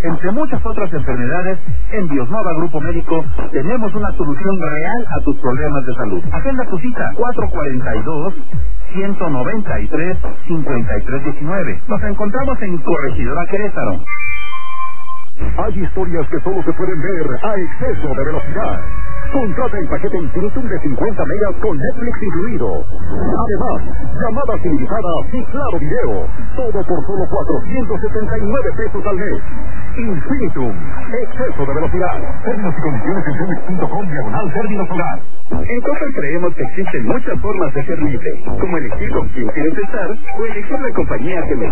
Entre muchas otras enfermedades, en Biosnova Grupo Médico tenemos una solución real a tus problemas de salud. Agenda tu cita 442-193-5319. Nos encontramos en Corregidora Querétaro. Hay historias que solo se pueden ver a exceso de velocidad. Contrata el paquete Infinitum de 50 megas con Netflix incluido. Además, llamadas ilimitadas y claro video. Todo por solo 479 pesos al mes. Infinitum, exceso de velocidad. Términos y condiciones en Telmex.com/términos hogar. En Coppel creemos que existen muchas formas de ser libre, como elegir con quién quieres estar o elegir la compañía que mejor